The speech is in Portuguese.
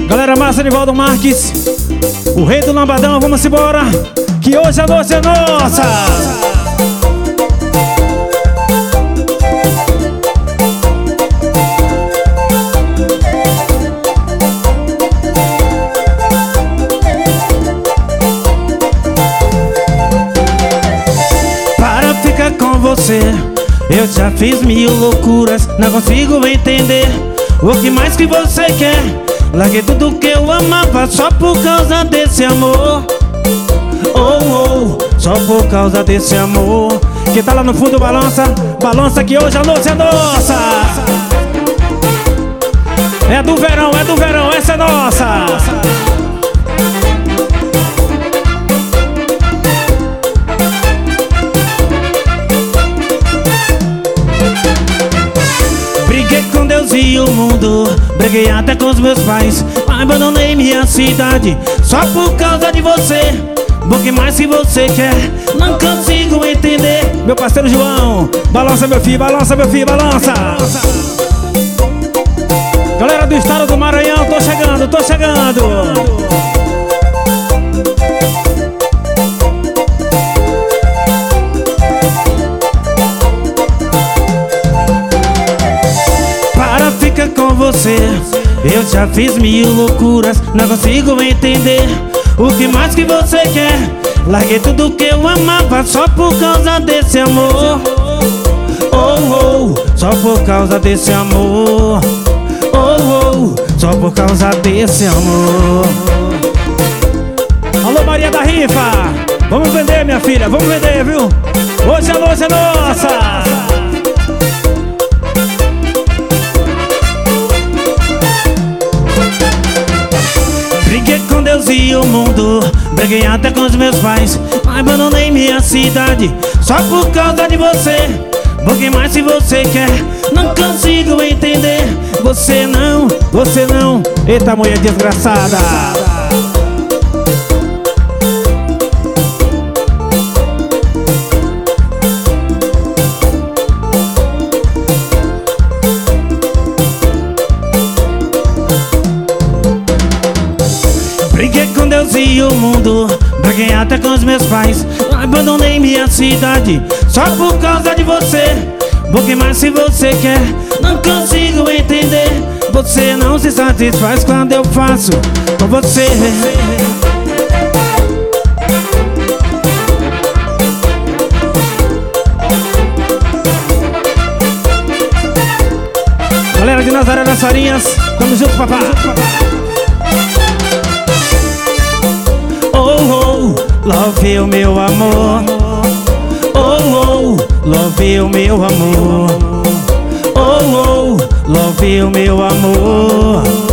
Galera massa, Nivaldo Marques, o rei do lambadão, vamos embora, que hoje a noite é nossa. Para ficar com você, eu já fiz mil loucuras, não consigo entender o que mais que você quer. Larguei tudo que eu amava só por causa desse amor. Oh, oh, só por causa desse amor. Quem tá lá no fundo balança, balança que hoje a noite é nossa. É do verão, essa é nossa. Briguei com Deus e o mundo, briguei até com os meus pais, abandonei minha cidade só por causa de você. O que mais que você quer, não consigo entender. Meu parceiro João, balança meu filho, balança meu filho, balança. Galera do estado do Maranhão, tô chegando, tô chegando. Com você, eu já fiz mil loucuras, não consigo entender o que mais que você quer. Larguei tudo que eu amava só por causa desse amor. Oh, oh, só por causa desse amor. Oh, oh, só por causa desse amor. Alô Maria da Rifa, vamos vender minha filha, vamos vender, viu? Hoje a noite é nossa. Briguei com Deus e o mundo, briguei até com os meus pais, abandonei minha cidade só por causa de você. O que mais se você quer, não consigo entender. Você não, eita mulher desgraçada. Briguei com Deus e o mundo, briguei até com os meus pais, abandonei minha cidade só por causa de você. O que mais se você quer, não consigo entender. Você não se satisfaz quando eu faço com você. Galera de Nazaré das Farinhas, tamo junto, papá. Love o meu amor. Oh, oh, love o meu amor. Oh, oh, love o meu amor.